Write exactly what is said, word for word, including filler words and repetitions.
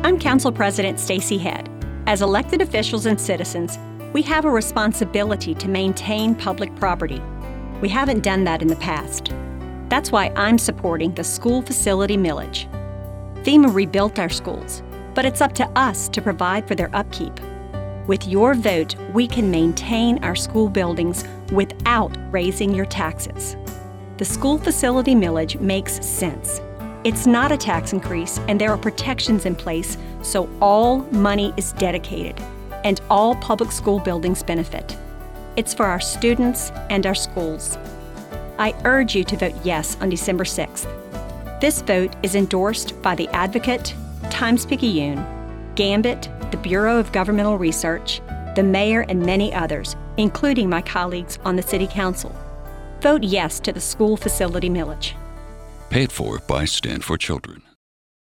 I'm Council President Stacy Head. As elected officials and citizens, we have a responsibility to maintain public property. We haven't done that in the past. That's why I'm supporting the school facility millage. FEMA rebuilt our schools, but it's up to us to provide for their upkeep. With your vote, we can maintain our school buildings without raising your taxes. The school facility millage makes sense. It's not a tax increase, and there are protections in place, so all money is dedicated, and all public school buildings benefit. It's for our students and our schools. I urge you to vote yes on December sixth. This vote is endorsed by the Advocate, Times-Picayune, Gambit, the Bureau of Governmental Research, the mayor, and many others, including my colleagues on the City Council. Vote yes to the school facility millage. Paid for by Stand for Children.